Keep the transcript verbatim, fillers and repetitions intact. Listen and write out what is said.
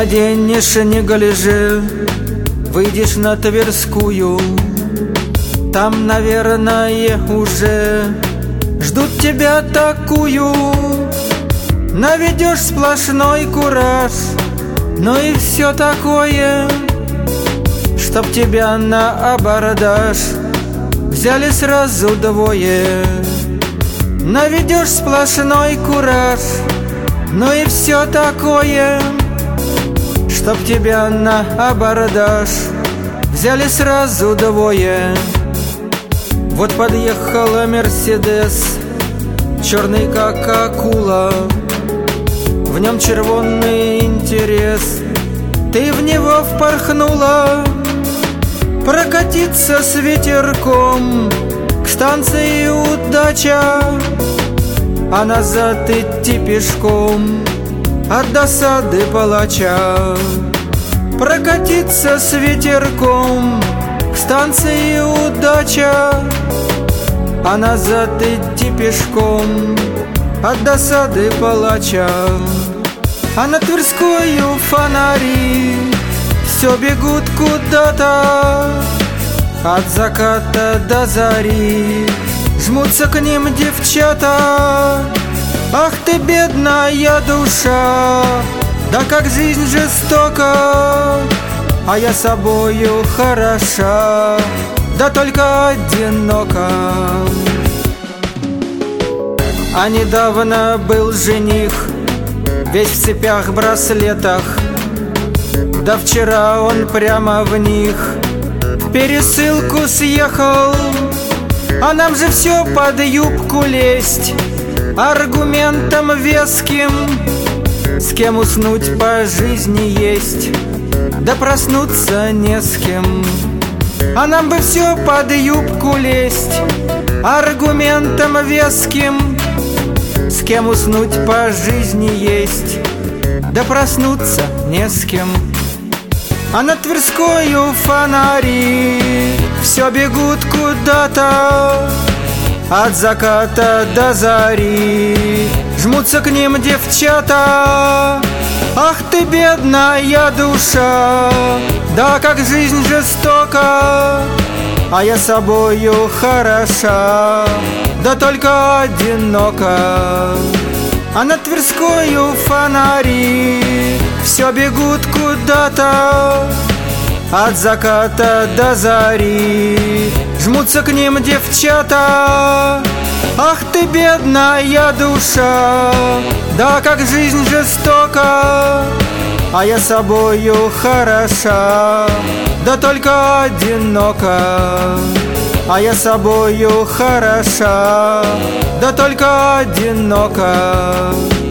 Наденешь неглиже, выйдешь на Тверскую. Там, наверное, уже ждут тебя такую. Наведешь сплошной кураж, ну и все такое, чтоб тебя на абордаж взяли сразу двое. Наведешь сплошной кураж, ну и все такое, чтоб тебя на абордаж взяли сразу двое. Вот подъехала Мерседес, черный как акула, в нем червонный интерес, ты в него впорхнула. Прокатиться с ветерком к станции удача, а назад идти пешком от досады палача. Прокатиться с ветерком к станции удача, а назад идти пешком от досады палача. А на Тверскую фонари все бегут куда-то, от заката до зари жмутся к ним девчата. Ах ты, бедная душа, да как жизнь жестока, а я собою хороша, да только одинока. А недавно был жених, весь в цепях, браслетах, да вчера он прямо в них в пересылку съехал. А нам же все под юбку лезть аргументом веским, с кем уснуть по жизни есть, да проснуться не с кем. А нам бы все под юбку лезть аргументом веским, с кем уснуть по жизни есть, да проснуться не с кем. А на Тверскую фонари все бегут куда-то, от заката до зари жмутся к ним девчата. Ах ты, бедная душа, да как жизнь жестока, а я собою хороша, да только одинока. А на Тверскую фонари все бегут куда-то, от заката до зари жмутся к ним девчата. Ах ты, бедная душа, да как жизнь жестока, а я собою хороша, да только одинока. А я собою хороша, да только одинока.